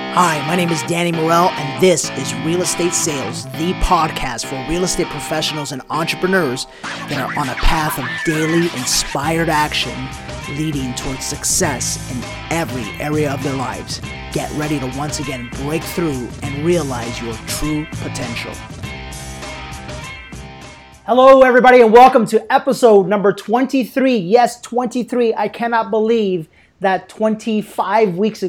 Hi, my name is Danny Morell, and this is Real Estate Sales, the podcast for real estate professionals and entrepreneurs that are on a path of daily inspired action leading towards success in every area of their lives. Get ready to once again break through and realize your true potential. Hello, everybody, and welcome to episode number 23. Yes, 23. I cannot believe that 24 weeks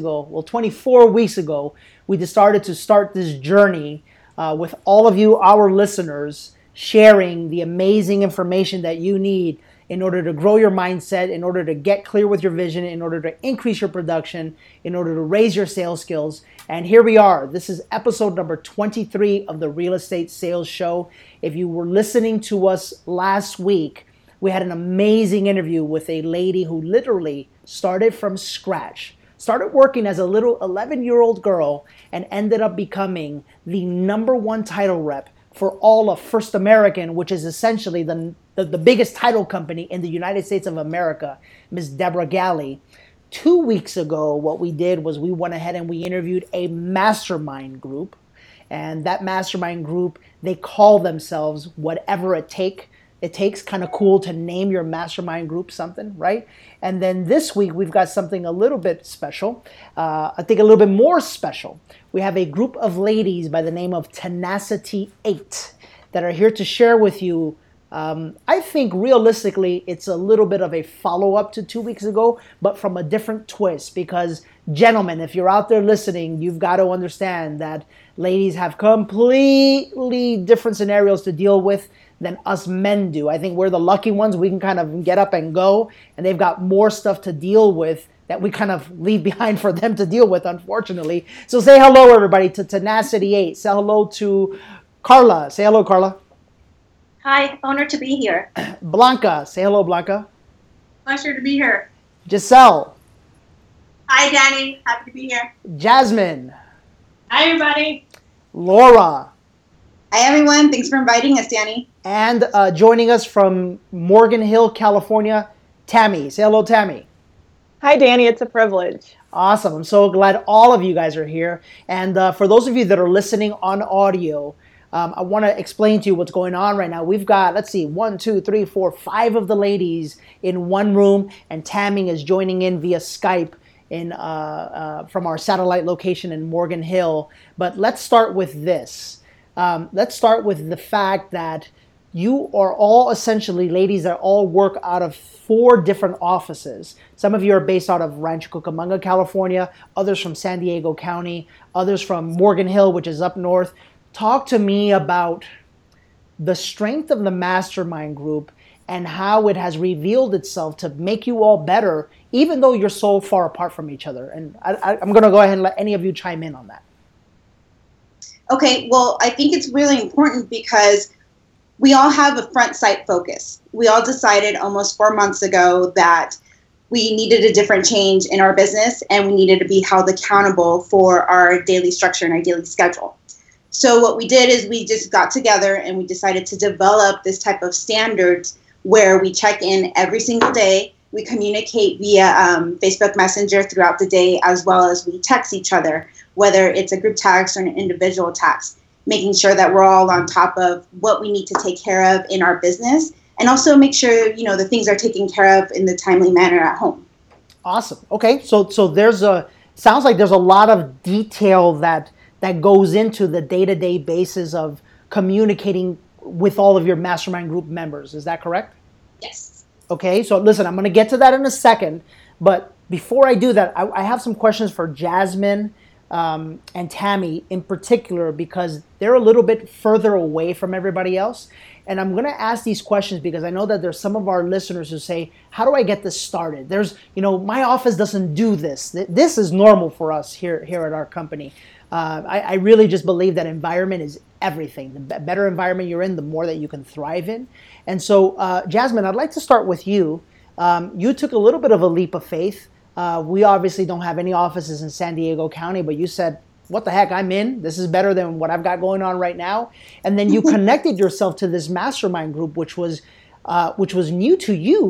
ago, we decided to start this journey with all of you, our listeners, sharing the amazing information that you need in order to grow your mindset, in order to get clear with your vision, in order to increase your production, in order to raise your sales skills. And here we are. This is episode number 23 of the Real Estate Sales Show. If you were listening to us last week, we had an amazing interview with a lady who literally started from scratch, started working as a little 11-year-old girl, and ended up becoming the number one title rep for all of First American, which is essentially the biggest title company in the United States of America, Ms. Deborah Galley. 2 weeks ago, what we did was we went ahead and we interviewed a mastermind group. And that mastermind group, they call themselves Whatever It Takes, kind of cool to name your mastermind group something, right? And then this week, we've got something a little bit special. I think a little bit more special. We have a group of ladies by the name of Tenacity 8 that are here to share with you. I think realistically, it's a little bit of a follow-up to 2 weeks ago, but from a different twist. Because, gentlemen, if you're out there listening, you've got to understand that ladies have completely different scenarios to deal with than us men do. I think we're the lucky ones. We can kind of get up and go, and they've got more stuff to deal with that we kind of leave behind for them to deal with, unfortunately. So say hello, everybody, to Tenacity 8. Say hello to Carla. Say hello, Carla. Hi, honored to be here. Blanca. Say hello, Blanca. Pleasure to be here. Giselle. Hi, Danny. Happy to be here. Jasmine. Hi, everybody. Laura. Hi, everyone. Thanks for inviting us, Danny. And joining us from Morgan Hill, California, Tammy. Say hello, Tammy. Hi, Danny. It's a privilege. Awesome. I'm so glad all of you guys are here. And for those of you that are listening on audio, I want to explain to you what's going on right now. We've got, 5 of the ladies in one room, and Tammy is joining in via Skype from our satellite location in Morgan Hill. But let's start with this. Let's start with the fact that you are all essentially ladies that all work out of 4 different offices. Some of you are based out of Rancho Cucamonga, California, others from San Diego County, others from Morgan Hill, which is up north. Talk to me about the strength of the mastermind group and how it has revealed itself to make you all better, even though you're so far apart from each other. And I'm going to go ahead and let any of you chime in on that. Okay, well, I think it's really important because we all have a front sight focus. We all decided almost 4 months ago that we needed a different change in our business and we needed to be held accountable for our daily structure and our daily schedule. So what we did is we just got together and we decided to develop this type of standards where we check in every single day. We communicate via Facebook Messenger throughout the day, as well as we text each other, whether it's a group text or an individual text, making sure that we're all on top of what we need to take care of in our business, and also make sure, the things are taken care of in the timely manner at home. Awesome. Okay, so sounds like there's a lot of detail that goes into the day-to-day basis of communicating with all of your mastermind group members. Is that correct? Yes. Okay, so listen, I'm going to get to that in a second, but before I do that, I have some questions for Jasmine and Tammy in particular, because they're a little bit further away from everybody else. And I'm going to ask these questions because I know that there's some of our listeners who say, how do I get this started? There's, my office doesn't do this. This is normal for us here at our company. I really just believe that environment is everything. The better environment you're in, the more that you can thrive in. And so, Jasmine, I'd like to start with you. You took a little bit of a leap of faith. We obviously don't have any offices in San Diego County, but you said, what the heck, I'm in. This is better than what I've got going on right now. And then you connected yourself to this mastermind group, which was new to you,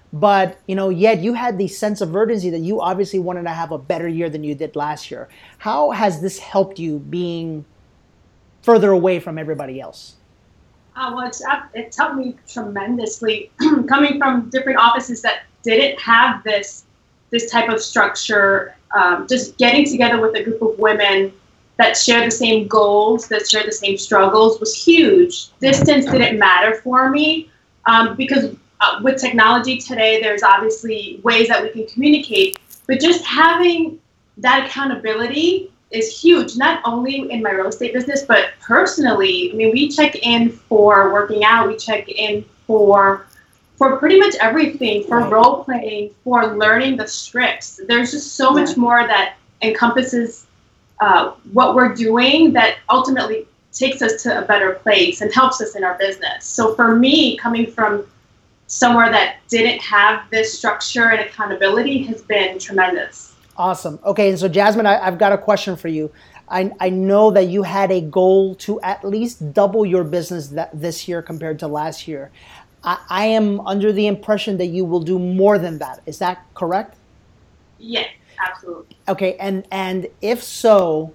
but yet you had the sense of urgency that you obviously wanted to have a better year than you did last year. How has this helped you being further away from everybody else? Well, it's helped me tremendously. Coming from different offices that didn't have this type of structure, just getting together with a group of women that share the same goals, that share the same struggles was huge. Distance didn't matter for me because with technology today, there's obviously ways that we can communicate, but just having that accountability is huge, not only in my real estate business, but personally. I mean, we check in for working out, we check in for pretty much everything, for role playing, for learning the scripts. There's just so much more that encompasses what we're doing that ultimately takes us to a better place and helps us in our business. So for me, coming from somewhere that didn't have this structure and accountability has been tremendous. Awesome. Okay, and so Jasmine, I've got a question for you. I know that you had a goal to at least double your business this year compared to last year. I am under the impression that you will do more than that. Is that correct? Yes, absolutely. Okay, and if so,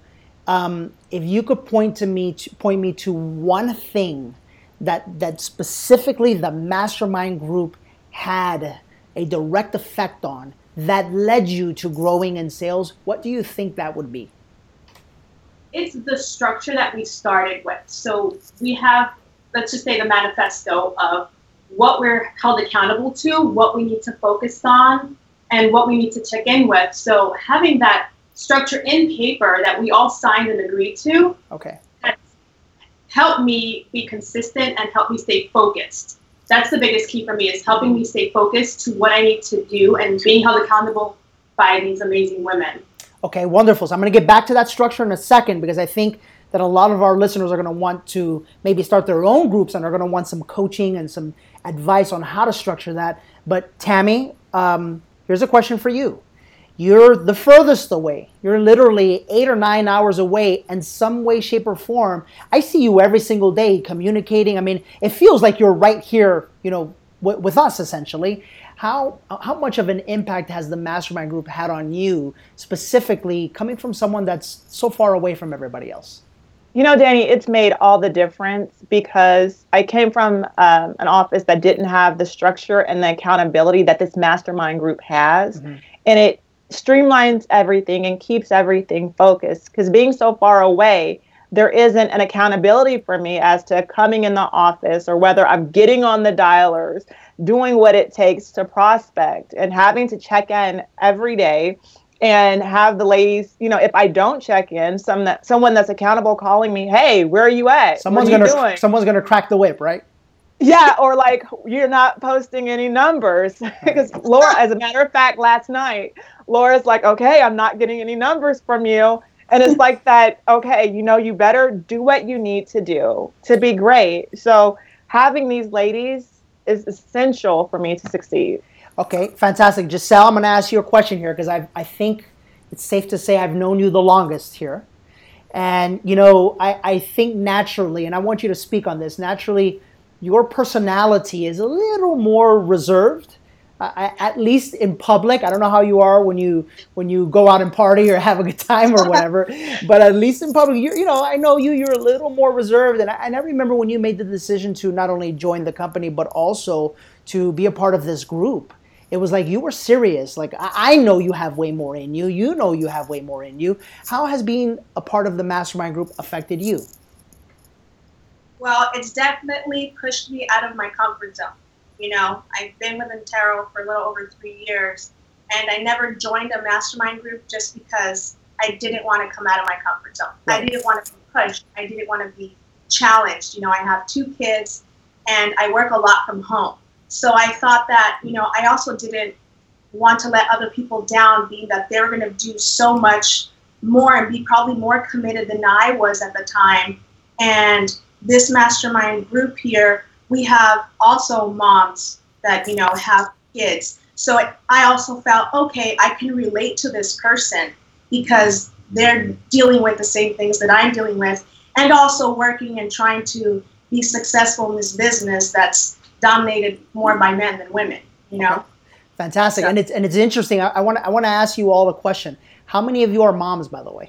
if you could point me to one thing that specifically the mastermind group had a direct effect on that led you to growing in sales, what do you think that would be? It's the structure that we started with. So we have, let's just say, the manifesto of what we're held accountable to, what we need to focus on, and what we need to check in with. So having that structure in paper that we all signed and agreed to, has helped me be consistent and help me stay focused. That's the biggest key for me, is helping me stay focused to what I need to do and being held accountable by these amazing women. Okay, wonderful. So I'm going to get back to that structure in a second, because I think that a lot of our listeners are going to want to maybe start their own groups and are going to want some coaching and some advice on how to structure that. But Tammy, here's a question for you. You're the furthest away. You're literally 8 or 9 hours away in some way, shape, or form. I see you every single day communicating. I mean, it feels like you're right here, with us essentially. How much of an impact has the mastermind group had on you, specifically coming from someone that's so far away from everybody else? Danny, it's made all the difference, because I came from an office that didn't have the structure and the accountability that this mastermind group has. Mm-hmm. And it streamlines everything and keeps everything focused, because being so far away, there isn't an accountability for me as to coming in the office, or whether I'm getting on the dialers, doing what it takes to prospect, and having to check in every day and have the ladies, if I don't check in, someone that's accountable calling me, hey, where are you at? Someone's gonna crack the whip, right? Yeah, or like, you're not posting any numbers. Because Laura, as a matter of fact, last night, Laura's like, okay, I'm not getting any numbers from you. And it's like that, okay, you better do what you need to do to be great. So having these ladies is essential for me to succeed. Okay, fantastic. Giselle, I'm going to ask you a question here, because I think it's safe to say I've known you the longest here. And, I think naturally, and I want you to speak on this, naturally, your personality is a little more reserved, at least in public. I don't know how you are when you go out and party or have a good time or whatever, but at least in public, I know you're a little more reserved. And I remember when you made the decision to not only join the company, but also to be a part of this group. It was like you were serious. Like, I know you have way more in you. You know you have way more in you. How has being a part of the mastermind group affected you? Well, it's definitely pushed me out of my comfort zone. I've been with Intero for a little over 3 years, and I never joined a mastermind group just because I didn't want to come out of my comfort zone. Right. I didn't want to be pushed. I didn't want to be challenged. I have 2 kids, and I work a lot from home. So I thought that, I also didn't want to let other people down, being that they were going to do so much more and be probably more committed than I was at the time. And this mastermind group here, we have also moms that, have kids. So I also felt, okay, I can relate to this person because they're dealing with the same things that I'm dealing with, and also working and trying to be successful in this business that's dominated more by men than women, Fantastic. So- And it's interesting. I want to ask you all a question. How many of you are moms, by the way?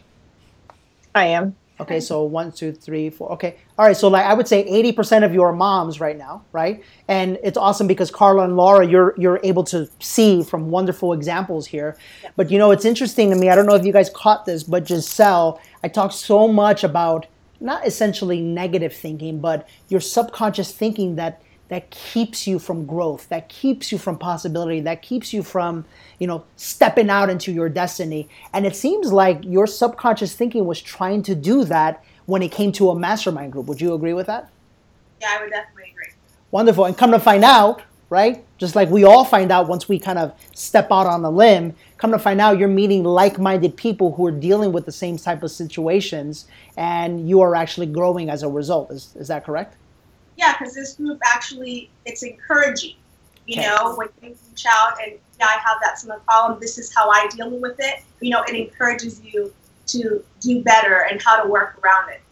I am. Okay, so 1, 2, 3, 4. Okay, all right. So like I would say 80% of you are moms right now, right? And it's awesome because Carla and Laura, you're able to see from wonderful examples here. But you know, it's interesting to me. I don't know if you guys caught this, but Giselle, I talked so much about not essentially negative thinking, but your subconscious thinking that keeps you from growth, that keeps you from possibility, that keeps you from, stepping out into your destiny. And it seems like your subconscious thinking was trying to do that when it came to a mastermind group. Would you agree with that? Yeah, I would definitely agree. Wonderful. And come to find out, right? Just like we all find out once we kind of step out on a limb, come to find out you're meeting like-minded people who are dealing with the same type of situations, and you are actually growing as a result. Is that correct? Yeah, because this group actually, it's encouraging, Okay. when you reach out and I have that similar problem, this is how I deal with it. It encourages you to do better and how to work around it.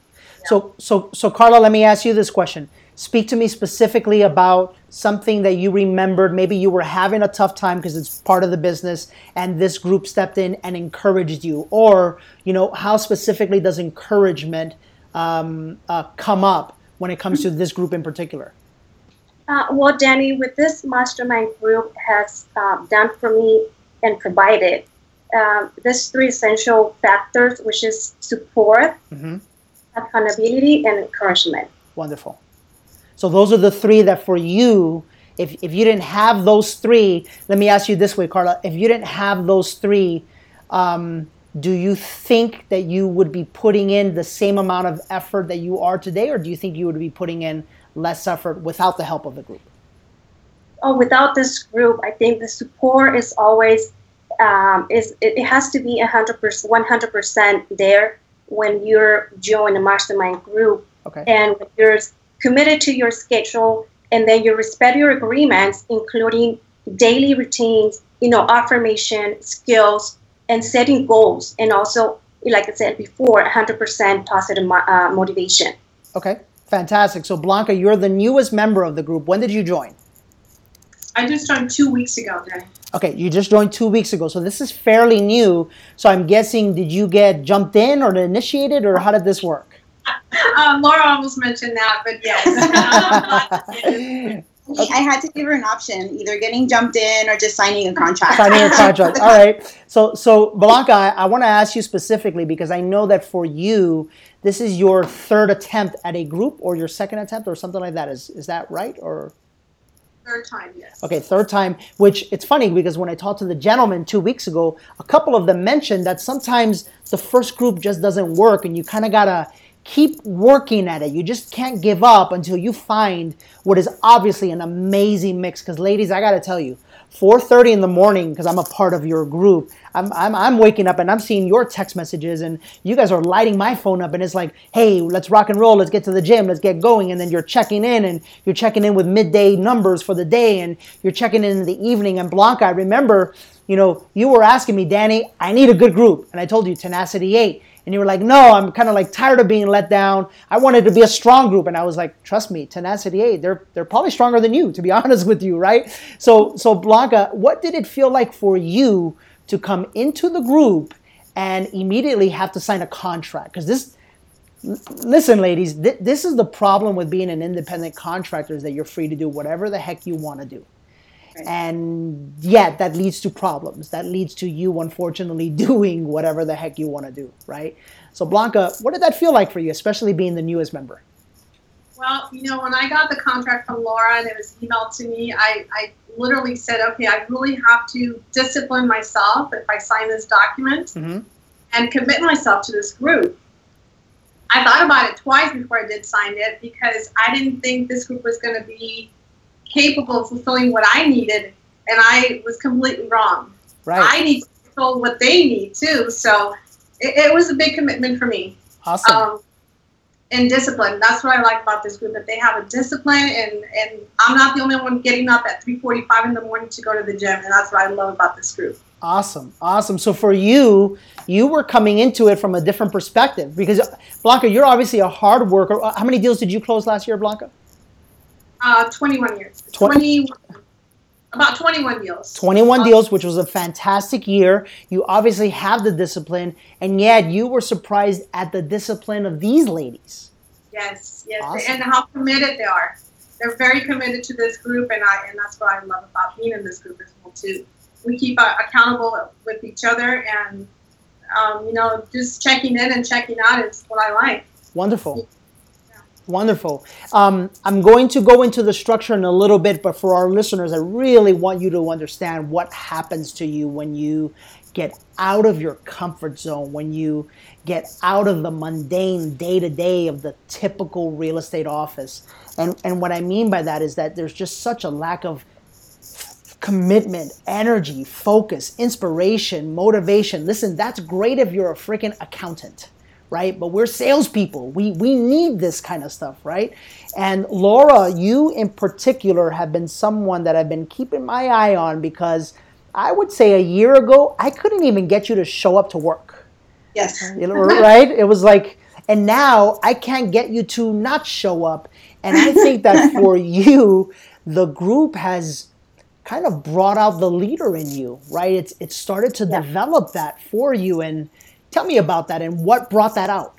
So Carla, let me ask you this question. Speak to me specifically about something that you remembered. Maybe you were having a tough time because it's part of the business and this group stepped in and encouraged you. Or, how specifically does encouragement come up when it comes to this group in particular? Well, Danny, with this mastermind group has done for me and provided these 3 essential factors, which is support, accountability, and encouragement. Wonderful. So those are the 3 that for you, if you didn't have those 3, let me ask you this way, Carla, if you didn't have those 3, do you think that you would be putting in the same amount of effort that you are today, or do you think you would be putting in less effort without the help of the group? Oh, without this group, I think the support is always, it has to be 100% there when you're joining a mastermind group. Okay. And when you're committed to your schedule, and then you respect your agreements, including daily routines, affirmation, skills, and setting goals. And also, like I said before, 100% positive motivation. Okay, fantastic. So Blanca, you're the newest member of the group. When did you join? I just joined 2 weeks ago, Danny. Okay, you just joined 2 weeks ago. So this is fairly new. So I'm guessing, did you get jumped in or initiated, or how did this work? Laura almost mentioned that, but yes. I had to give her an option, either getting jumped in or just signing a contract. Signing a contract. All right. So Blanca, I want to ask you specifically because I know that for you, this is your 3rd attempt at a group, or your 2nd attempt, or something like that. Is that right? Or 3rd time, yes. okay, 3rd time. Which it's funny because when I talked to the gentleman 2 weeks ago, a couple of them mentioned that sometimes the first group just doesn't work, and you kind of gotta keep working at it. You just can't give up until you find what is obviously an amazing mix. Because ladies, I gotta tell you, 4:30 in the morning, because I'm a part of your group, I'm waking up and I'm seeing your text messages, and you guys are lighting my phone up, and it's like, hey, let's rock and roll, let's get to the gym, let's get going. And then you're checking in, and you're checking in with midday numbers for the day, and you're checking in the evening. And Blanca, I remember, you were asking me, Danny, I need a good group, and I told you Tenacity 8. And you were like, no, I'm kind of like tired of being let down. I wanted to be a strong group. And I was like, trust me, Tenacity 8, they're probably stronger than you, to be honest with you, right? So Blanca, what did it feel like for you to come into the group and immediately have to sign a contract? Because listen, ladies, this is the problem with being an independent contractor, is that you're free to do whatever the heck you want to do. Right. And yet that leads to problems. That leads to you, unfortunately, doing whatever the heck you want to do, right? So Blanca, what did that feel like for you, especially being the newest member? Well, when I got the contract from Laura and it was emailed to me, I literally said, okay, I really have to discipline myself if I sign this document and commit myself to this group. I thought about it twice before I did sign it, because I didn't think this group was going to be capable of fulfilling what I needed, and I was completely wrong. Right. I need to fulfill what they need too, so it was a big commitment for me. Awesome. And discipline. That's what I like about this group, that they have a discipline, and I'm not the only one getting up at 3:45 in the morning to go to the gym, and that's what I love about this group. Awesome. So for you were coming into it from a different perspective, because Blanca, you're obviously a hard worker. How many deals did you close last year, Blanca? 21 years. 21. About 21 deals. 21 deals, which was a fantastic year. You obviously have the discipline, and yet you were surprised at the discipline of these ladies. Yes, Awesome. and how committed they are. They're very committed to this group, and that's what I love about being in this group as well too. We keep accountable with each other, and just checking in and checking out is what I like. Wonderful. Wonderful. I'm going to go into the structure in a little bit, but for our listeners, I really want you to understand what happens to you when you get out of your comfort zone, when you get out of the mundane day-to-day of the typical real estate office. And what I mean by that is that there's just such a lack of commitment, energy, focus, inspiration, motivation. Listen, that's great if you're a freaking accountant, right? But we're salespeople. We need this kind of stuff, right? And Laura, you in particular have been someone that I've been keeping my eye on, because I would say a year ago, I couldn't even get you to show up to work. Yes. Right? It was like, and now I can't get you to not show up. And I think that for you, the group has kind of brought out the leader in you, right? It started to develop that for you. And tell me about that and what brought that out.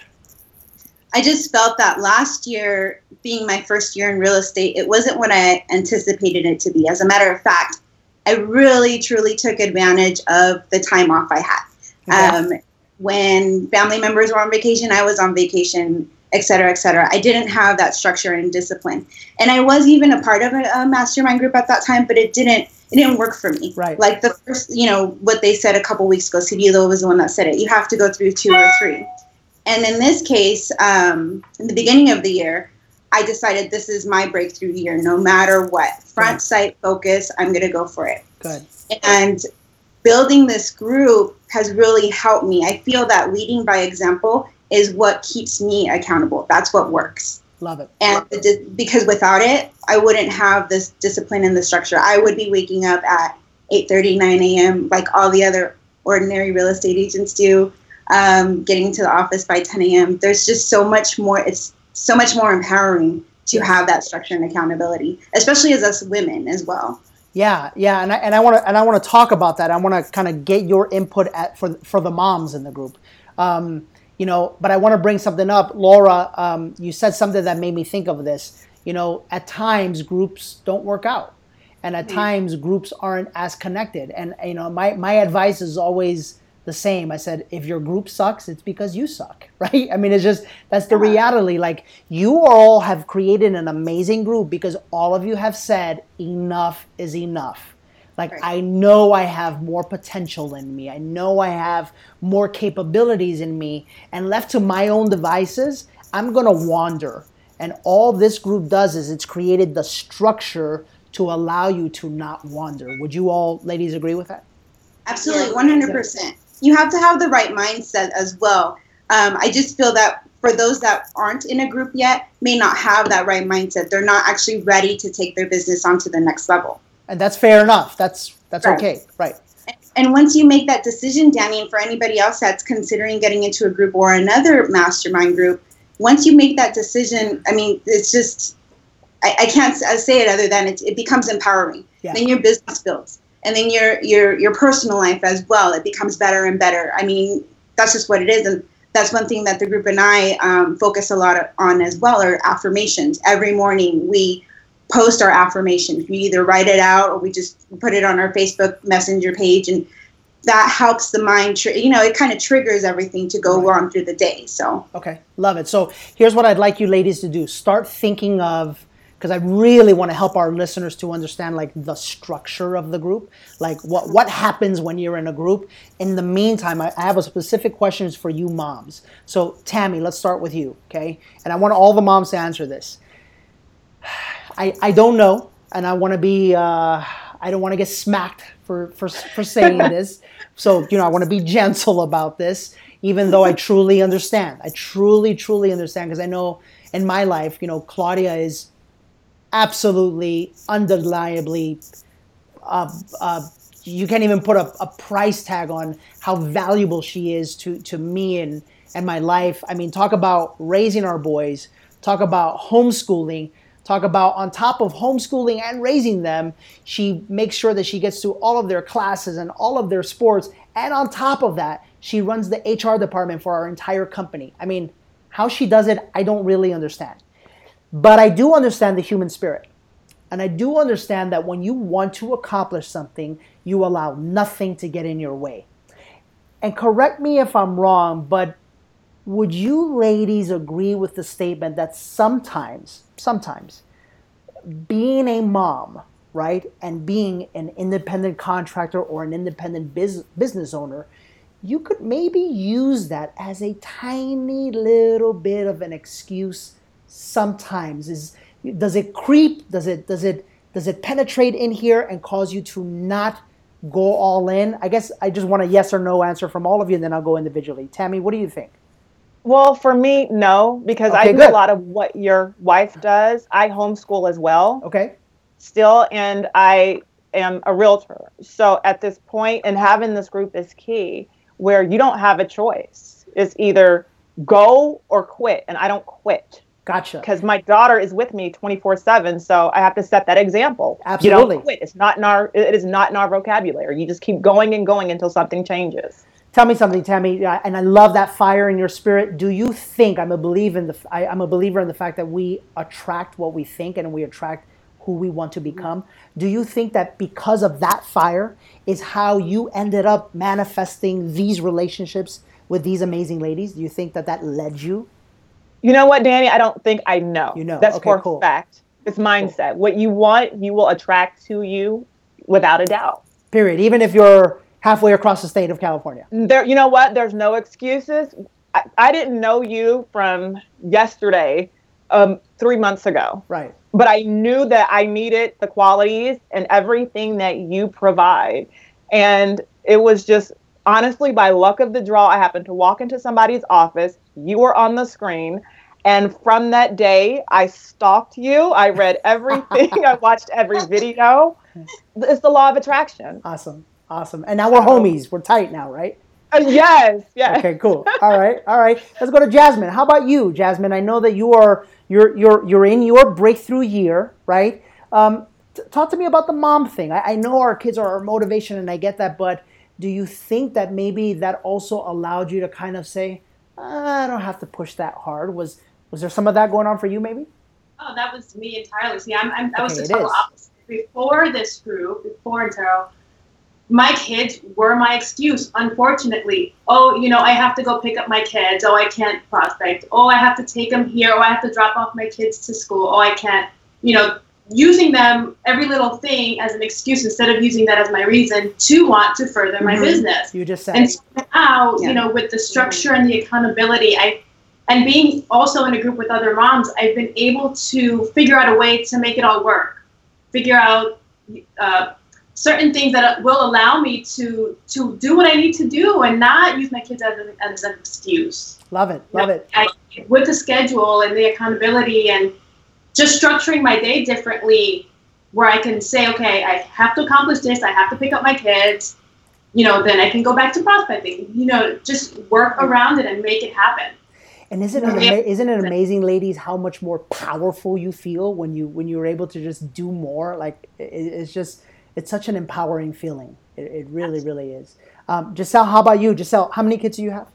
I just felt that last year, being my first year in real estate, it wasn't what I anticipated it to be. As a matter of fact, I really, truly took advantage of the time off I had. When family members were on vacation, I was on vacation, et cetera, et cetera. I didn't have that structure and discipline. And I was even a part of a mastermind group at that time, but it didn't work for me. Right. Like the first, what they said a couple weeks ago, Civilo was the one that said it. You have to go through 2 or 3. And in this case, in the beginning of the year, I decided this is my breakthrough year, no matter what. Front sight focus, I'm going to go for it. Good. And building this group has really helped me. I feel that leading by example is what keeps me accountable. That's what works. Love it. And because without it, I wouldn't have this discipline and the structure. I would be waking up at 8:30, 9 a.m. like all the other ordinary real estate agents do, getting to the office by 10 a.m. There's just so much more. It's so much more empowering to have that structure and accountability, especially as us women as well. Yeah, and I want to talk about that. I want to kind of get your input for the moms in the group. But I want to bring something up. Laura, you said something that made me think of this. At times groups don't work out, and at times groups aren't as connected. And my advice is always the same. I said, if your group sucks, it's because you suck, right? I mean, it's just, that's the reality. Like, you all have created an amazing group because all of you have said enough is enough. Like, right. I know I have more potential in me. I know I have more capabilities in me. And left to my own devices, I'm going to wander. And all this group does is it's created the structure to allow you to not wander. Would you all ladies agree with that? Absolutely, 100%. You have to have the right mindset as well. I just feel that for those that aren't in a group yet, may not have that right mindset. They're not actually ready to take their business onto the next level. And that's fair enough. That's right. Okay, right. And once you make that decision, Danny, and for anybody else that's considering getting into a group or another mastermind group, once you make that decision, I mean, it's just, I can't say it other than it becomes empowering. Yeah. Then your business builds. And then your personal life as well, it becomes better and better. I mean, that's just what it is. And that's one thing that the group and I focus a lot on as well, are affirmations. Every morning we post our affirmations. We either write it out or we just put it on our Facebook Messenger page. And that helps the mind, it kind of triggers everything to go on through the day. So okay, love it. So here's what I'd like you ladies to do. Start thinking of, because I really want to help our listeners to understand like the structure of the group, like what happens when you're in a group. In the meantime, I have a specific questions for you moms. So Tammy, let's start with you, okay? And I want all the moms to answer this. I don't know, and I want to be, I don't want to get smacked for saying this. So, I want to be gentle about this, even though I truly understand. I truly, truly understand, because I know in my life, Claudia is absolutely, undeniably, you can't even put a price tag on how valuable she is to me and my life. I mean, talk about raising our boys, talk about homeschooling, talk about on top of homeschooling and raising them, she makes sure that she gets to all of their classes and all of their sports. And on top of that, she runs the HR department for our entire company. I mean, how she does it, I don't really understand. But I do understand the human spirit. And I do understand that when you want to accomplish something, you allow nothing to get in your way. And correct me if I'm wrong, but would you ladies agree with the statement that sometimes being a mom, right, and being an independent contractor or an independent business owner, you could maybe use that as a tiny little bit of an excuse sometimes? Does it creep? Does it penetrate in here and cause you to not go all in? I guess I just want a yes or no answer from all of you, and then I'll go individually. Tammy, what do you think? Well, for me, no, because I do a lot of what your wife does. I homeschool as well. Okay. Still, and I am a realtor. So at this point, and having this group is key, where you don't have a choice. It's either go or quit, and I don't quit. Gotcha. Because my daughter is with me 24/7, so I have to set that example. Absolutely. You don't quit. It is not in our vocabulary. You just keep going and going until something changes. Tell me something, Tammy, and I love that fire in your spirit. Do you think, I'm a believer in the fact that we attract what we think and we attract who we want to become? Do you think that because of that fire is how you ended up manifesting these relationships with these amazing ladies? Do you think that led you? You know what, Danny? I don't think I know. You know. That's Okay, for cool. a fact. It's mindset. Cool. What you want, you will attract to you without a doubt. Period. Even if you're halfway across the state of California. You know what? There's no excuses. I didn't know you from yesterday, 3 months ago. Right. But I knew that I needed the qualities and everything that you provide. And it was just, honestly, by luck of the draw, I happened to walk into somebody's office. You were on the screen. And from that day, I stalked you. I read everything. I watched every video. It's the law of attraction. Awesome. And now we're homies. We're tight now, right? Yes. Okay, cool. All right. Let's go to Jasmine. How about you, Jasmine? I know that you're in your breakthrough year, right? Talk to me about the mom thing. I know our kids are our motivation, and I get that, but do you think that maybe that also allowed you to kind of say, I don't have to push that hard? Was there some of that going on for you, maybe? Oh, that was me entirely. See, I was the total opposite. Before this group, before Intero, my kids were my excuse, unfortunately. Oh, I have to go pick up my kids. Oh, I can't prospect. Oh, I have to take them here. Oh, I have to drop off my kids to school. Oh, I can't, using them, every little thing as an excuse instead of using that as my reason to want to further my business. You just said. And so now, with the structure and the accountability, and being also in a group with other moms, I've been able to figure out a way to make it all work. Figure out certain things that will allow me to do what I need to do and not use my kids as an excuse. Love it. With the schedule and the accountability and just structuring my day differently, where I can say, okay, I have to accomplish this. I have to pick up my kids. Then I can go back to prospecting. Just work around it and make it happen. And isn't it amazing, ladies, how much more powerful you feel when you're able to just do more? Like it's such an empowering feeling. It really, really is. Giselle, how about you? Giselle, how many kids do you have?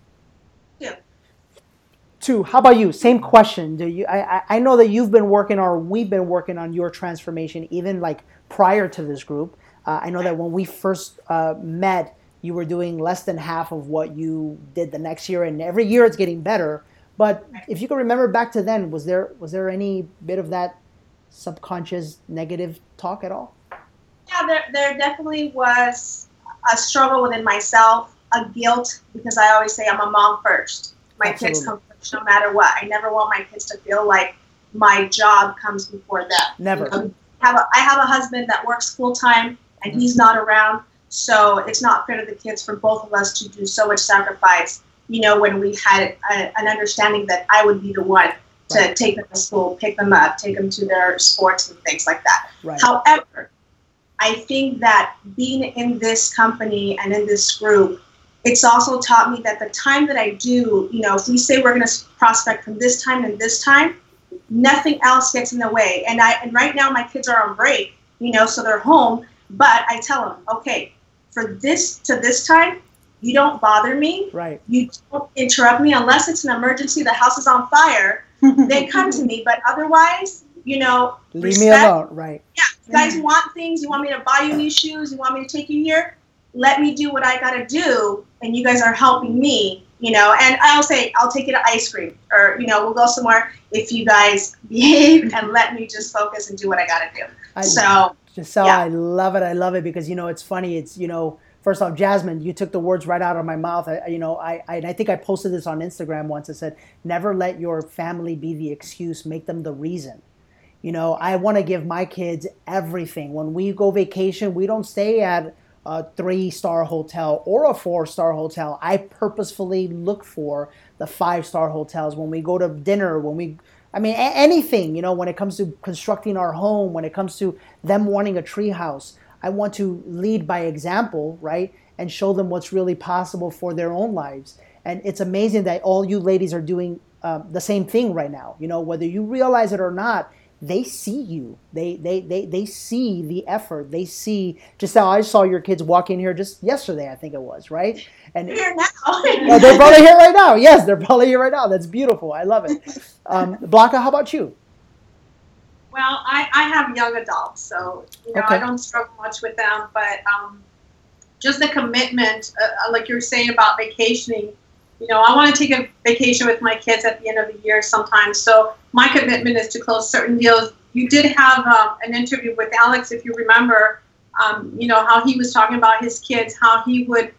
2. How about you? Same question. Do you? I know that we've been working on your transformation even like prior to this group. I know that when we first met, you were doing less than half of what you did the next year, and every year it's getting better. But if you can remember back to then, was there any bit of that subconscious negative talk at all? Yeah, there definitely was a struggle within myself, a guilt, because I always say I'm a mom first. My kids come first no matter what. I never want my kids to feel like my job comes before them. Never. I have a husband that works full time and he's not around, so it's not fair to the kids for both of us to do so much sacrifice. When we had an understanding that I would be the one to take them to school, pick them up, take them to their sports and things like that. Right. However, I think that being in this company and in this group, it's also taught me that the time that I do, if we say we're going to prospect from this time and this time, nothing else gets in the way. And right now my kids are on break, so they're home, but I tell them, okay, for this to this time, you don't bother me. Right. You don't interrupt me unless it's an emergency, the house is on fire, then come to me. But otherwise, leave me alone. Right. Yeah. You guys want things, you want me to buy you new shoes, you want me to take you here, let me do what I got to do. And you guys are helping me, and I'll say, I'll take you to ice cream, or, we'll go somewhere if you guys behave and let me just focus and do what I got to do. Giselle, yeah. I love it. I love it because, it's funny. It's, first off, Jasmine, you took the words right out of my mouth. I think I posted this on Instagram once. I said, never let your family be the excuse, make them the reason. I want to give my kids everything. When we go vacation, we don't stay at a 3-star hotel or a 4-star hotel. I purposefully look for the 5-star hotels. When we go to dinner, anything, when it comes to constructing our home, when it comes to them wanting a tree house, I want to lead by example, right? And show them what's really possible for their own lives. And it's amazing that all you ladies are doing the same thing right now. Whether you realize it or not, they see you. They see the effort. They see just how I saw your kids walk in here just yesterday, I think it was, right? And here now. They're probably here right now. Yes, they're probably here right now. That's beautiful. I love it. Blanca, how about you? Well, I have young adults, so okay. I don't struggle much with them. But just the commitment, like you're saying about vacationing. I want to take a vacation with my kids at the end of the year sometimes. So my commitment is to close certain deals. You did have an interview with Alex, if you remember, how he was talking about his kids, how he would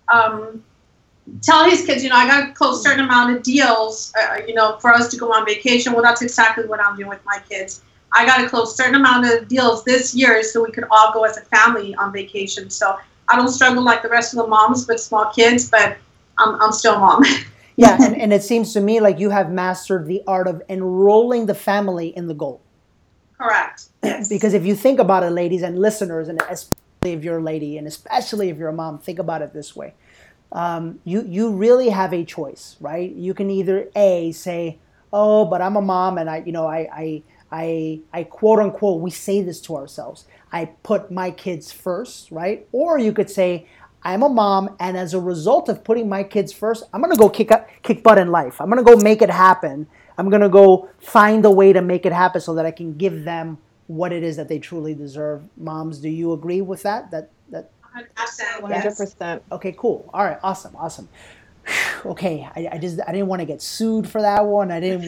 tell his kids, I got to close a certain amount of deals, for us to go on vacation. Well, that's exactly what I'm doing with my kids. I got to close a certain amount of deals this year so we could all go as a family on vacation. So I don't struggle like the rest of the moms with small kids, but I'm still a mom. Yeah, and it seems to me like you have mastered the art of enrolling the family in the goal. Correct. Yes. Because if you think about it, ladies and listeners, and especially if you're a lady, and especially if you're a mom, think about it this way. You really have a choice, right? You can either A, say, oh, but I'm a mom, and I quote unquote, we say this to ourselves, I put my kids first, right? Or you could say, I'm a mom, and as a result of putting my kids first, I'm going to go kick butt in life. I'm going to go make it happen. I'm going to go find a way to make it happen so that I can give them what it is that they truly deserve. Moms, do you agree with that? That 100%. Okay, cool. All right, awesome. Okay, I didn't want to get sued for that one. I didn't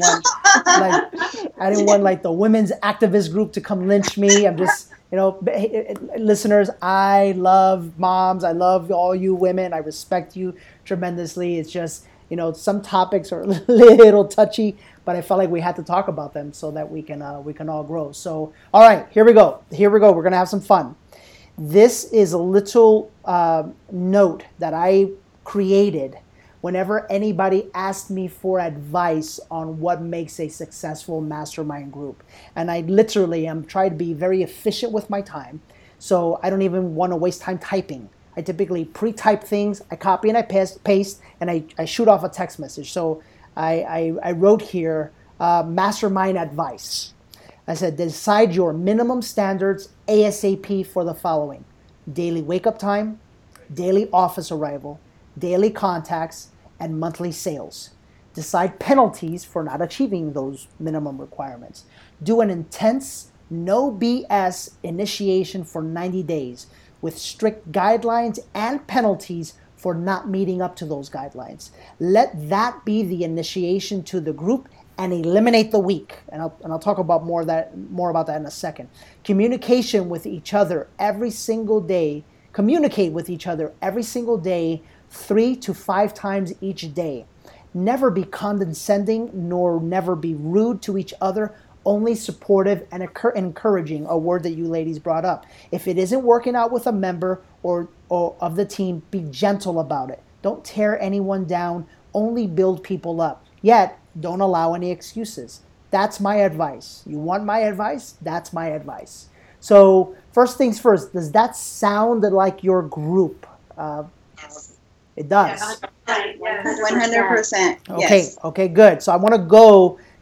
want like the women's activist group to come lynch me. I'm just, listeners, I love moms. I love all you women. I respect you tremendously. It's just, some topics are a little touchy, but I felt like we had to talk about them so that we can all grow. So, all right, here we go. We're going to have some fun. This is a little note that I created whenever anybody asked me for advice on what makes a successful mastermind group. And I literally am trying to be very efficient with my time. So I don't even want to waste time typing. I typically pre-type things, I copy and I paste, and I shoot off a text message. So I wrote here, mastermind advice. I said, decide your minimum standards ASAP for the following: daily wake-up time, daily office arrival, daily contacts, and monthly sales. Decide penalties for not achieving those minimum requirements. Do an intense, no BS initiation for 90 days with strict guidelines and penalties for not meeting up to those guidelines. Let that be the initiation to the group and eliminate the weak. And I'll talk about more about that in a second. Communication with each other every single day. Communicate with each other every single day, 3 to 5 times each day. Never be condescending nor never be rude to each other, only supportive and encouraging, a word that you ladies brought up. If it isn't working out with a member or of the team, be gentle about it. Don't tear anyone down, only build people up. Yet, don't allow any excuses. That's my advice. You want my advice? That's my advice. So, first things first, does that sound like your group? Yes. It does. Yeah, 100%. Okay, yes. Okay, good. So I want to go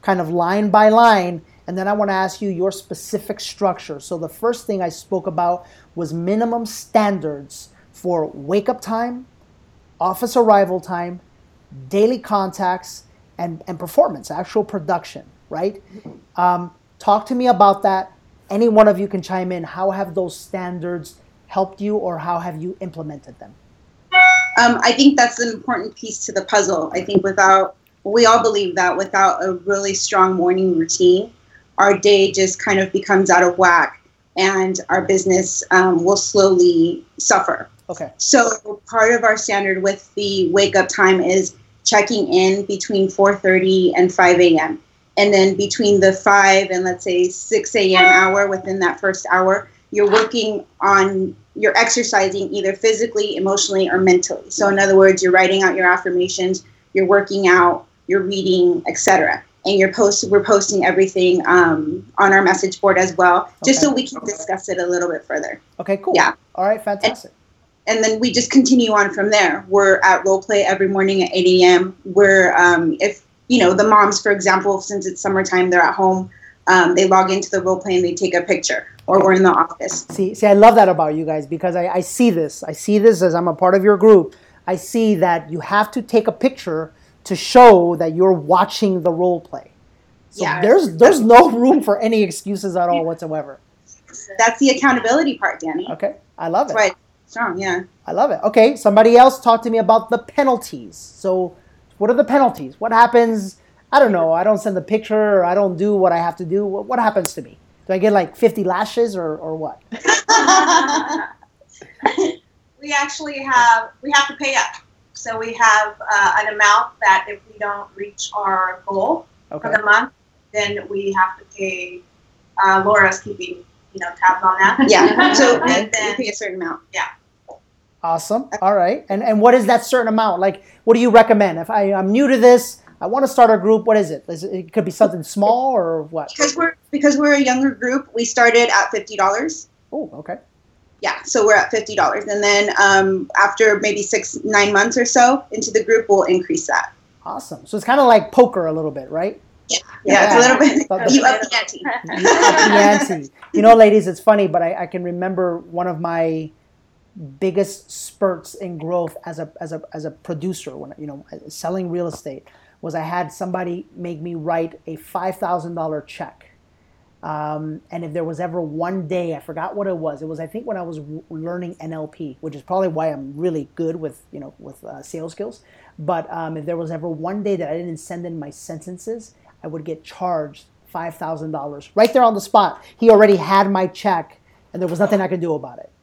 kind of line by line, and then I want to ask you your specific structure. So the first thing I spoke about was minimum standards for wake up time, office arrival time, daily contacts, and performance, actual production, right? Talk to me about that. Any one of you can chime in. How have those standards helped you, or how have you implemented them? I think that's an important piece to the puzzle. I think we all believe that without a really strong morning routine, our day just kind of becomes out of whack and our business will slowly suffer. Okay. So part of our standard with the wake up time is checking in between 4:30 and 5 a.m. And then between the 5 and let's say 6 a.m. hour, within that first hour, you're exercising either physically, emotionally, or mentally. So in other words, you're writing out your affirmations, you're working out, you're reading, etc. And we're posting everything on our message board as well, just so we can discuss it a little bit further. Okay, cool. Yeah. All right, fantastic. And then we just continue on from there. We're at role play every morning at 8 a.m. We're, if, the moms, for example, since it's summertime, they're at home, they log into the role play and they take a picture, or we're in the office. See, I love that about you guys, because I see this. I see this as I'm a part of your group. I see that you have to take a picture to show that you're watching the role play. So yeah, there's no room for any excuses at all whatsoever. That's the accountability part, Danny. Okay, I love it. That's right. Strong, yeah. I love it. Okay, somebody else talk to me about the penalties. So what are the penalties? What happens? I don't know. I don't send the picture, or I don't do what I have to do. What happens to me? Do I get like 50 lashes or what? We have to pay up. So we have an amount that if we don't reach our goal for the month, then we have to pay. Laura's keeping tabs on that. Yeah. So and then we pay a certain amount. Yeah. Awesome. All right. And what is that certain amount? Like, what do you recommend? If I'm new to this, I want to start a group. What is it? It could be something small, or what? Because we're a younger group, we started at $50. Oh, okay. Yeah, so we're at $50, and then after maybe 6-9 months or so into the group, we'll increase that. Awesome. So it's kind of like poker a little bit, right? Yeah, it's a little bit. You up the ante. You up the ante. Ladies, it's funny, but I can remember one of my biggest spurts in growth as a producer when selling real estate was I had somebody make me write a $5,000 check. And if there was ever one day, I forgot what it was I think when I was learning NLP, which is probably why I'm really good with sales skills. But if there was ever one day that I didn't send in my sentences, I would get charged $5,000 right there on the spot. He already had my check, and there was nothing I could do about it.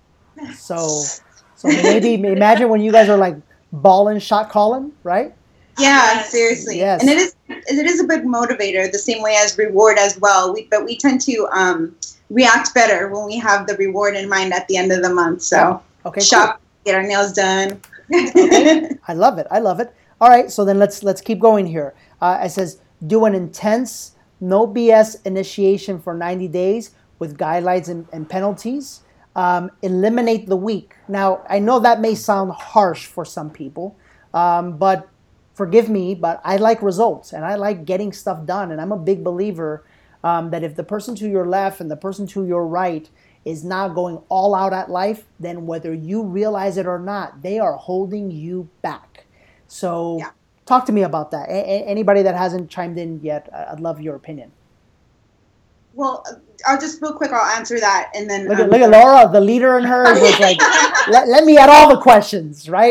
So maybe imagine when you guys are like balling, shot calling, right? Yeah, seriously. Yes. And it is a big motivator, the same way as reward as well. But we tend to react better when we have the reward in mind at the end of the month. So shop, get our nails done. Okay. I love it. All right, so then let's keep going here. It says do an intense, no BS initiation for 90 days with guidelines and penalties. Eliminate the week. Now, I know that may sound harsh for some people, but forgive me, but I like results and I like getting stuff done. And I'm a big believer that if the person to your left and the person to your right is not going all out at life, then whether you realize it or not, they are holding you back. So talk to me about that. Anybody that hasn't chimed in yet, I'd love your opinion. Well, I'll just real quick, I'll answer that. And then look at Laura, the leader in her is like, let me add all the questions, right?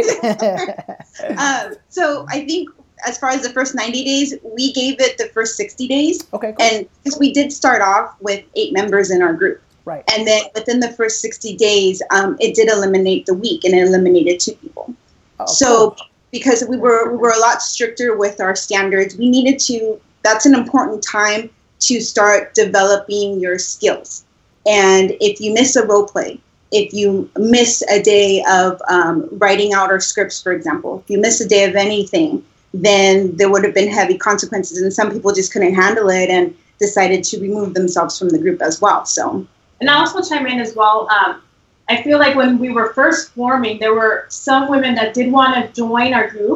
So I think as far as the first 90 days, we gave it the first 60 days. Okay, cool. And because we did start off with 8 members in our group. Right. And then within the first 60 days, it did eliminate the week, and it eliminated 2 people. Oh, so cool. Because we were a lot stricter with our standards, we needed to, that's an important time to start developing your skills. And if you miss a role play, if you miss a day of writing out our scripts, for example, if you miss a day of anything, then there would have been heavy consequences. And some people just couldn't handle it and decided to remove themselves from the group as well. So, and I'll also chime in as well. I feel like when we were first forming, there were some women that did want to join our group,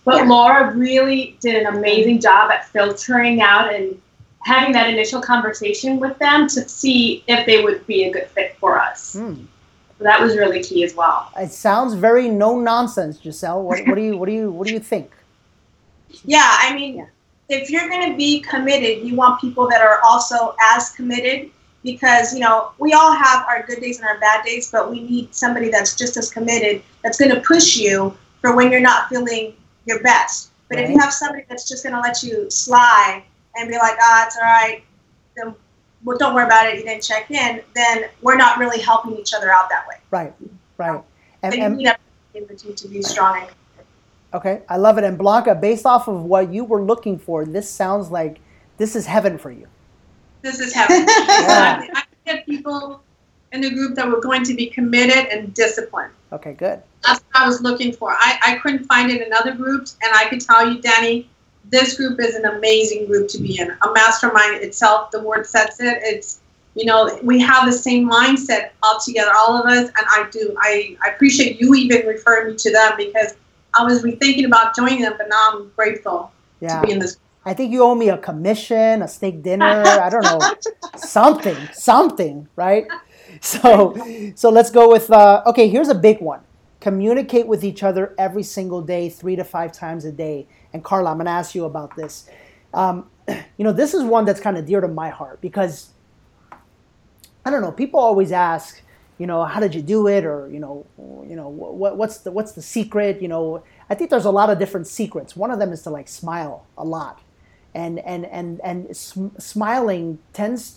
But Laura really did an amazing job at filtering out and having that initial conversation with them to see if they would be a good fit for us. So that was really key as well. It sounds very no nonsense, Giselle. What do you think? Yeah, I mean, if you're going to be committed, you want people that are also as committed, because, you know, we all have our good days and our bad days, but we need somebody that's just as committed, that's going to push you for when you're not feeling your best. But if you have somebody that's just going to let you slide and be like, it's all right, then, well, don't worry about it, you didn't check in, then we're not really helping each other out that way. Right. And you need everything to be strong. Okay, I love it. And Blanca, based off of what you were looking for, this sounds like this is heaven for you. This is heaven. I get people in the group that were going to be committed and disciplined. Okay, good. That's what I was looking for. I couldn't find it in other groups, and I can tell you, Danny, this group is an amazing group to be in. A mastermind itself, the word says it. It's, you know, we have the same mindset all together, all of us, and I appreciate you even referring me to them, because I was rethinking about joining them, but now I'm grateful to be in this. I think you owe me a commission, a steak dinner, I don't know, something, right? So let's go with, okay, here's a big one. Communicate with each other every single day, 3 to 5 times a day. And Carla, I'm going to ask you about this. You know, this is one that's kind of dear to my heart, because, I don't know, people always ask, you know, how did you do it? Or, you know, what's the secret? You know, I think there's a lot of different secrets. One of them is to like smile a lot, and smiling tends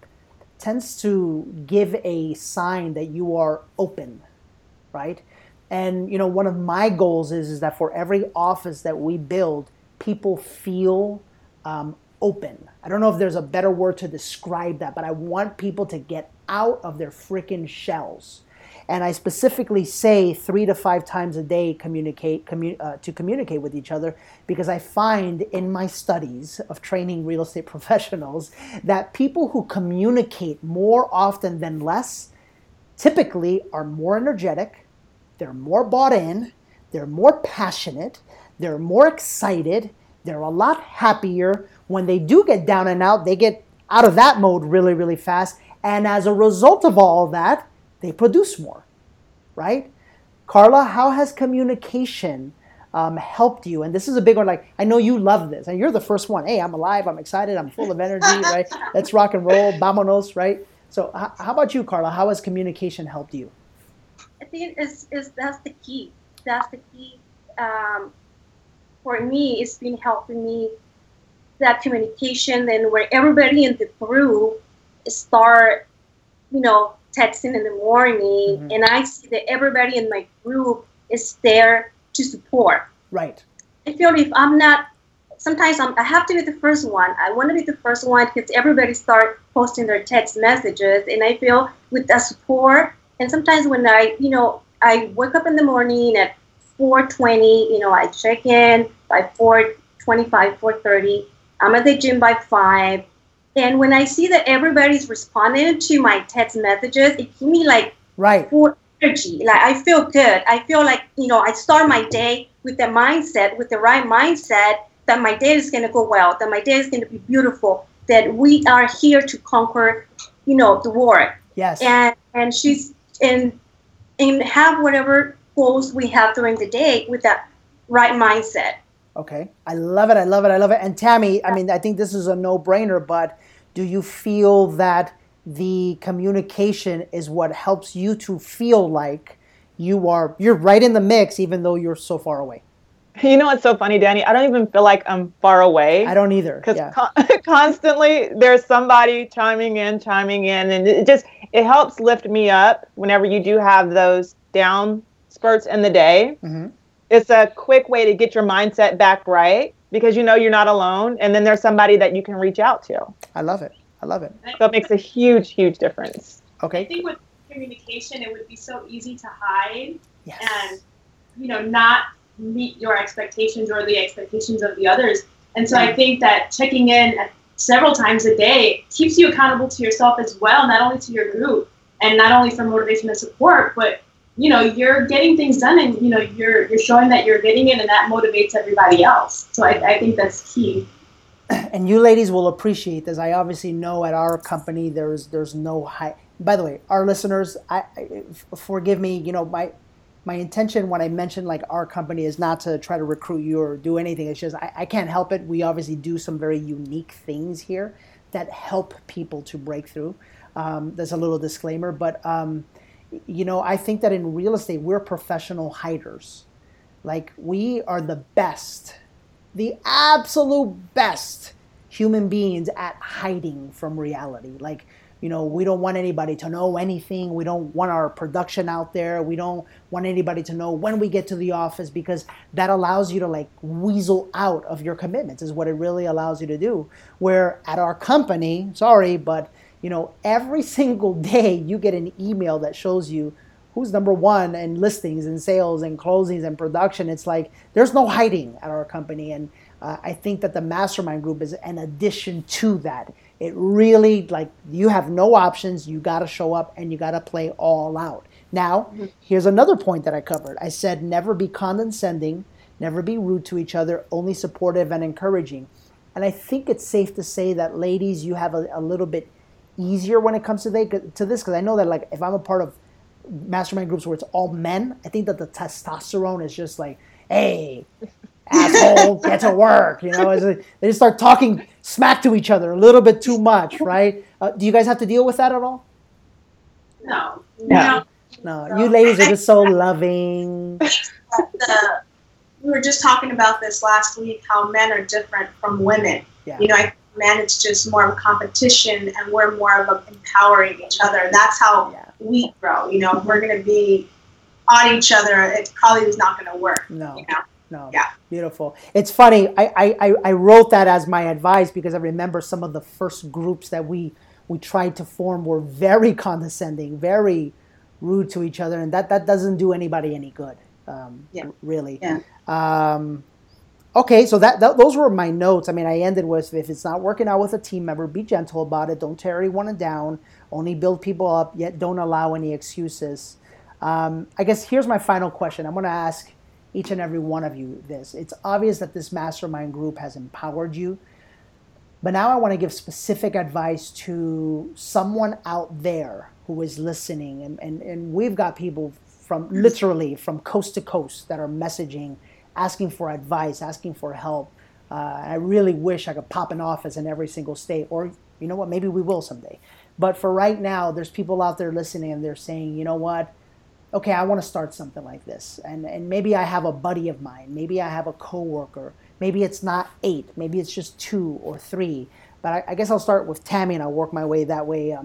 to give a sign that you are open, right? And, you know, one of my goals is that for every office that we build, people feel open. I don't know if there's a better word to describe that, but I want people to get out of their freaking shells. And I specifically say 3 to 5 times a day to communicate with each other, because I find in my studies of training real estate professionals that people who communicate more often than less typically are more energetic, they're more bought in, they're more passionate, they're more excited, they're a lot happier. When they do get down and out, they get out of that mode really, really fast. And as a result of all that, they produce more, right? Carla, how has communication helped you? And this is a big one. Like, I know you love this, and you're the first one. Hey, I'm alive, I'm excited, I'm full of energy, right? Let's rock and roll, vámonos, right? So how about you, Carla? How has communication helped you? I think that's the key. That's the key. For me, it's been helping me, that communication, and where everybody in the group start, you know, texting in the morning, and I see that everybody in my group is there to support. Right. I feel if I'm not, sometimes I have to be the first one. I want to be the first one, because everybody start posting their text messages, and I feel with that support. And sometimes when I wake up in the morning at 4:20, you know, I check in by 4:25, 4:30. I'm at the gym by 5. And when I see that everybody's responding to my text messages, it gives me like full energy. Like, I feel good. I feel like, you know, I start my day with the mindset, with the right mindset, that my day is going to go well, that my day is going to be beautiful, that we are here to conquer, you know, the world. Yes. And she's and have whatever goals we have during the day with that right mindset. Okay. I love it. And Tammy, I mean, I think this is a no-brainer, but do you feel that the communication is what helps you to feel like you're right in the mix, even though you're so far away? You know what's so funny, Danny? I don't even feel like I'm far away. I don't either. Because constantly there's somebody chiming in, and it helps lift me up whenever you do have those down spurts in the day. Mm-hmm. It's a quick way to get your mindset back right, because you know you're not alone, and then there's somebody that you can reach out to. I love it. So it makes a huge, huge difference. Okay. I think with communication, it would be so easy to hide and, you know, not meet your expectations or the expectations of the others. And so I think that checking in several times a day keeps you accountable to yourself as well, not only to your group, and not only for motivation and support, but you're getting things done, and you're showing that you're getting it, and that motivates everybody else. So I think that's key. And you ladies will appreciate this. I obviously know at our company there's no high. By the way, our listeners, I forgive me. My intention when I mentioned like our company is not to try to recruit you or do anything. It's just I can't help it. We obviously do some very unique things here that help people to break through. There's a little disclaimer, but I think that in real estate we're professional hiders. Like we are the best, the absolute best human beings at hiding from reality. Like, we don't want anybody to know anything. We don't want our production out there. We don't want anybody to know when we get to the office, because that allows you to like weasel out of your commitments is what it really allows you to do. Where at our company, sorry, but every single day you get an email that shows you who's number one in listings and sales and closings and production. It's like there's no hiding at our company. And I think that the mastermind group is an addition to that. It really, like, you have no options. You got to show up and you got to play all out. Now, here's another point that I covered. I said never be condescending, never be rude to each other, only supportive and encouraging. And I think it's safe to say that, ladies, you have a little bit easier when it comes to this, because I know that, like, if I'm a part of mastermind groups where it's all men, I think that the testosterone is just like, hey, asshole, get to work. They just start talking smack to each other a little bit too much, right? Do you guys have to deal with that at all? No. You ladies are just so loving. We were just talking about this last week, how men are different from women. Yeah. I think men, it's just more of a competition, and we're more of empowering each other. That's how we grow. If we're going to be on each other, it probably is not going to work. No. No. Yeah. Beautiful. It's funny. I wrote that as my advice because I remember some of the first groups that we tried to form were very condescending, very rude to each other, and that doesn't do anybody any good. Really. Yeah. Okay, so those were my notes. I mean, I ended with, if it's not working out with a team member, be gentle about it. Don't tear anyone down. Only build people up, yet don't allow any excuses. I guess here's my final question. I'm going to ask each and every one of you this. It's obvious that this mastermind group has empowered you, but now I want to give specific advice to someone out there who is listening, and we've got people from literally from coast to coast that are messaging, asking for advice, asking for help. I really wish I could pop an office in every single state, or you know what, maybe we will someday. But for right now, there's people out there listening and they're saying, you know what, okay, I want to start something like this. And maybe I have a buddy of mine. Maybe I have a coworker. Maybe it's not 8. Maybe it's just 2 or 3. But I guess I'll start with Tammy and I'll work my way that way.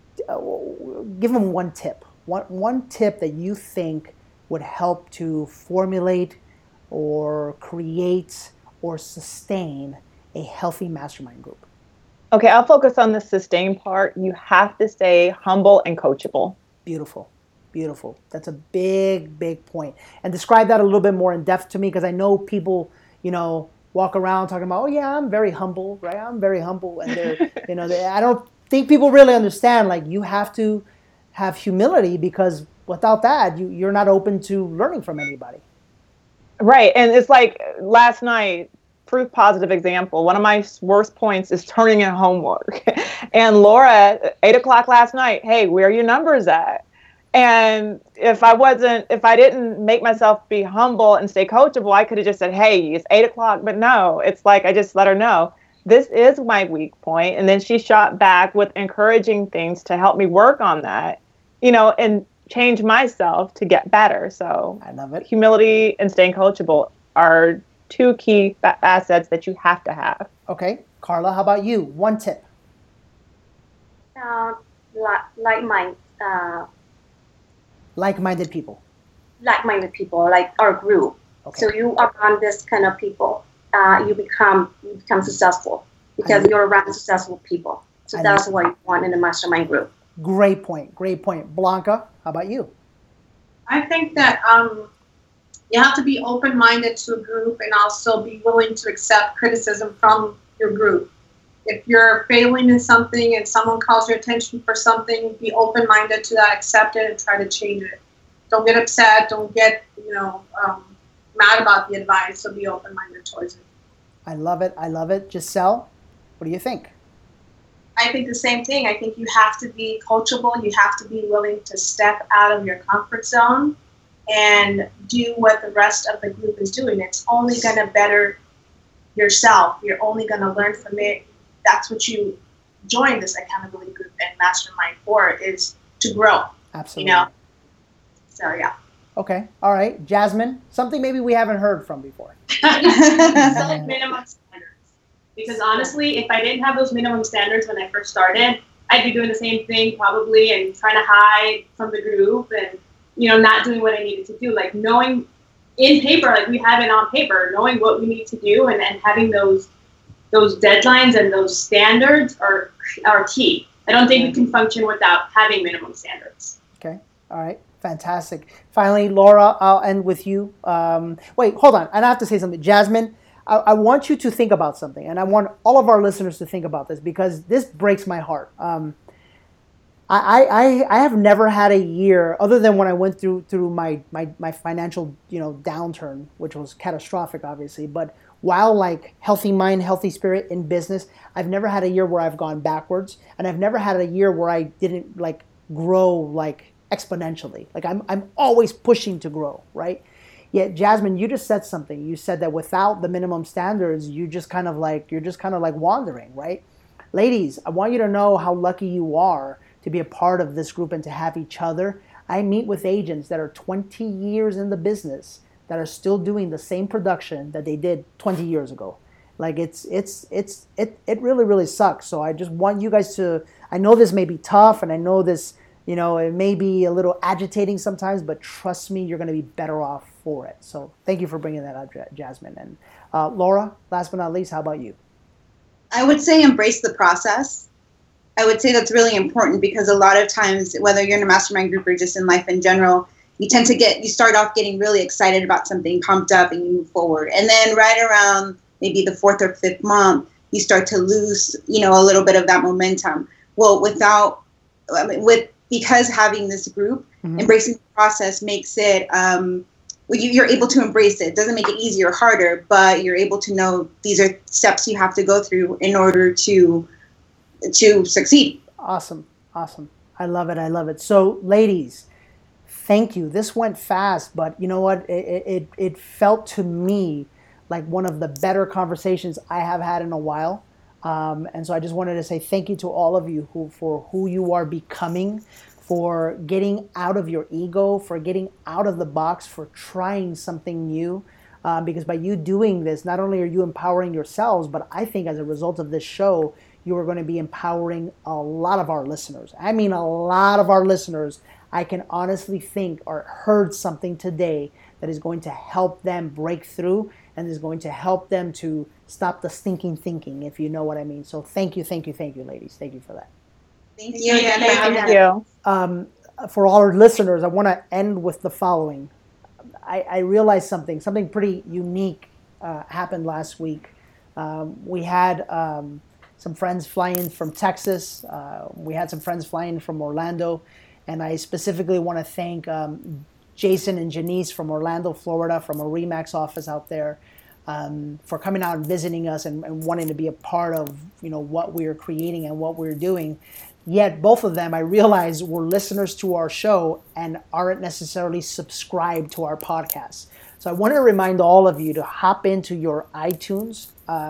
Give them one tip. One tip that you think would help to formulate or create or sustain a healthy mastermind group. Okay, I'll focus on the sustain part. You have to stay humble and coachable. Beautiful. That's a big, big point. And describe that a little bit more in depth to me, because I know people, walk around talking about, oh yeah, I'm very humble, right? I'm very humble. And they're, I don't think people really understand, like, you have to have humility, because without that, you're not open to learning from anybody. Right. And it's like last night, proof positive example. One of my worst points is turning in homework. And Laura, 8:00 last night, hey, where are your numbers at? And if I didn't make myself be humble and stay coachable, I could have just said, hey, it's 8:00. But no, it's like, I just let her know this is my weak point. And then she shot back with encouraging things to help me work on that, and change myself to get better. So I love it. Humility and staying coachable are 2 key assets that you have to have. Okay. Carla, how about you? One tip. Like-minded people. Like-minded people, like our group. Okay. So you are around this kind of people. You become successful because you're around successful people. So that's what you want in a mastermind group. Great point. Blanca, how about you? I think that you have to be open-minded to a group and also be willing to accept criticism from your group. If you're failing in something and someone calls your attention for something, be open-minded to that, accept it, and try to change it. don't get upset. Don't get, mad about the advice. So be open-minded towards it. I love it. I love it. Giselle, what do you think? I think the same thing. I think you have to be coachable. You have to be willing to step out of your comfort zone and do what the rest of the group is doing. It's only going to better yourself. You're only going to learn from it. That's what you join this accountability group and mastermind for, is to grow. Absolutely. So, yeah. Okay. All right. Jasmine, something maybe we haven't heard from before. Set minimum standards. Because honestly, if I didn't have those minimum standards when I first started, I'd be doing the same thing probably and trying to hide from the group and, not doing what I needed to do. Like knowing in paper, like we have it on paper, knowing what we need to do and having those deadlines and those standards are key. I don't think we can function without having minimum standards. Okay. All right. Fantastic. Finally, Laura, I'll end with you. Wait, hold on. And I have to say something. Jasmine, I want you to think about something, and I want all of our listeners to think about this because this breaks my heart. I have never had a year, other than when I went through my financial downturn, which was catastrophic, obviously. But while like healthy mind, healthy spirit in business, I've never had a year where I've gone backwards, and I've never had a year where I didn't like grow like exponentially. Like I'm always pushing to grow, right? Yet, Jasmine, you just said something. You said that without the minimum standards, you're just kind of like wandering, right? Ladies, I want you to know how lucky you are to be a part of this group and to have each other. I meet with agents that are 20 years in the business that are still doing the same production that they did 20 years ago. Like it really, really sucks. So I just want you guys to, I know this may be tough and I know this, it may be a little agitating sometimes, but trust me, you're going to be better off for it. So thank you for bringing that up, Jasmine. And Laura, last but not least, how about you? I would say embrace the process. I would say that's really important because a lot of times, whether you're in a mastermind group or just in life in general, you start off getting really excited about something, pumped up, and you move forward. And then right around maybe the 4th or 5th month, you start to lose, a little bit of that momentum. Well, because having this group, embracing the process makes it, you're able to embrace it. It doesn't make it easier or harder, but you're able to know these are steps you have to go through in order to succeed. Awesome. I love it. So, ladies, thank you. This went fast, but you know what? It felt to me like one of the better conversations I have had in a while. And so I just wanted to say thank you to all of you for who you are becoming, for getting out of your ego, for getting out of the box, for trying something new. Because by you doing this, not only are you empowering yourselves, but I think as a result of this show, you are going to be empowering a lot of our listeners. I mean, a lot of our listeners, I can honestly think or heard something today that is going to help them break through and is going to help them to stop the stinking thinking, if you know what I mean. So thank you, ladies. Thank you for that. Thank you. Thank you. For all our listeners, I want to end with the following. I realized something pretty unique happened last week. We had some friends fly in from Texas. We had some friends fly in from Orlando. And I specifically want to thank Jason and Janice from Orlando, Florida, from a RE/MAX office out there, for coming out and visiting us and wanting to be a part of what we're creating and what we're doing. Yet both of them, I realize, were listeners to our show and aren't necessarily subscribed to our podcast. So I want to remind all of you to hop into your iTunes,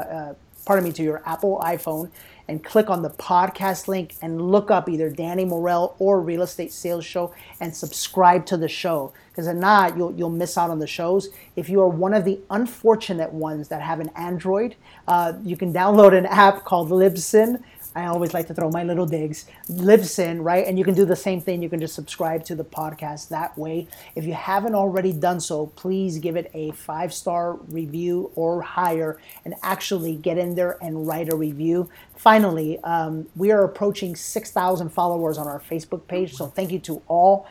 to your Apple iPhone, and click on the podcast link and look up either Danny Morel or Real Estate Sales Show and subscribe to the show. Because if not, you'll miss out on the shows. If you are one of the unfortunate ones that have an Android, you can download an app called Libsyn. I always like to throw my little digs. Libsyn, right? And you can do the same thing. You can just subscribe to the podcast that way. If you haven't already done so, please give it a 5-star review or higher and actually get in there and write a review. Finally, we are approaching 6,000 followers on our Facebook page. So thank you to all.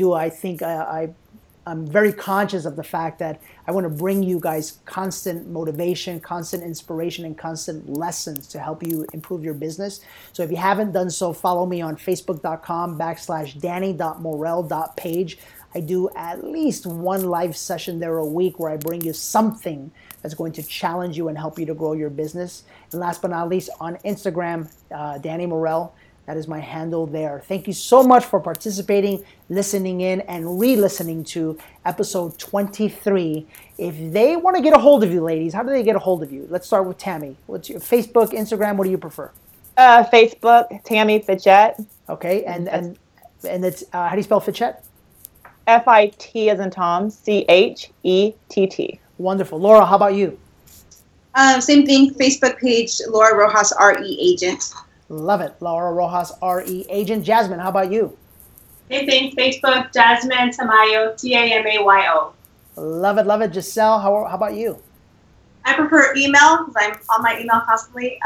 I'm very conscious of the fact that I want to bring you guys constant motivation, constant inspiration, and constant lessons to help you improve your business. So if you haven't done so, follow me on facebook.com/danny.morel.page. I do at least one live session there a week where I bring you something that's going to challenge you and help you to grow your business. And last but not least, on Instagram, Danny Morel. That is my handle there. Thank you so much for participating, listening in, and re-listening to episode 23. If they want to get a hold of you, ladies, how do they get a hold of you? Let's start with Tammy. What's your Facebook, Instagram? What do you prefer? Facebook, Tammy Fichette. Okay, and it's how do you spell Fichette? FIT as in Tom, CHETT. Wonderful. Laura, how about you? Same thing. Facebook page, Laura Rojas, RE Agent. Love it. Laura Rojas, RE Agent. Jasmine, how about you? Same thing. Facebook, Jasmine Tamayo, TAMAYO. Love it, love it. Giselle, how about you? I prefer email because I'm on my email constantly.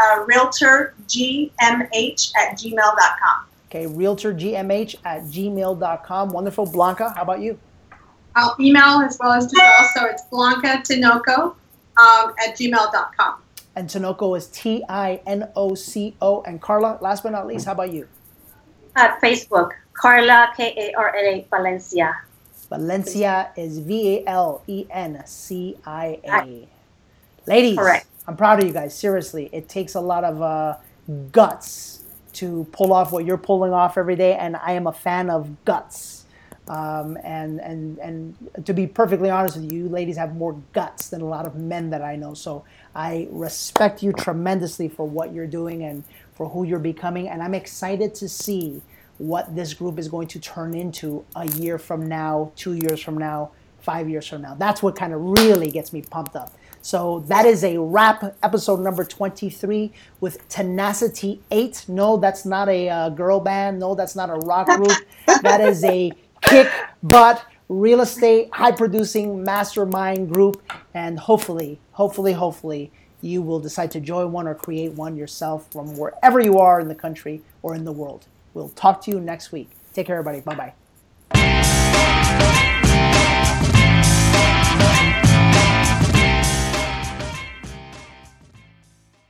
realtorgmh@gmail.com. Okay, realtorgmh@gmail.com. Wonderful. Blanca, how about you? I'll email as well as Giselle, so it's Blanca Tinoco at gmail.com. And Tinoco is TINOCO. And Carla, last but not least, how about you? At Facebook, Carla, Karla Valencia. Valencia is VALENCIA. Ladies, correct. I'm proud of you guys. Seriously, it takes a lot of guts to pull off what you're pulling off every day, and I am a fan of guts. And to be perfectly honest with you, you ladies have more guts than a lot of men that I know. So I respect you tremendously for what you're doing and for who you're becoming. And I'm excited to see what this group is going to turn into a year from now, 2 years from now, 5 years from now. That's what kind of really gets me pumped up. So that is a wrap, episode number 23 with Tenacity 8. No, that's not a girl band. No, that's not a rock group. That is a kick butt real estate high producing mastermind group, and hopefully you will decide to join one or create one yourself from wherever you are in the country or in the world. We'll talk to you next week. Take care, everybody. Bye-bye.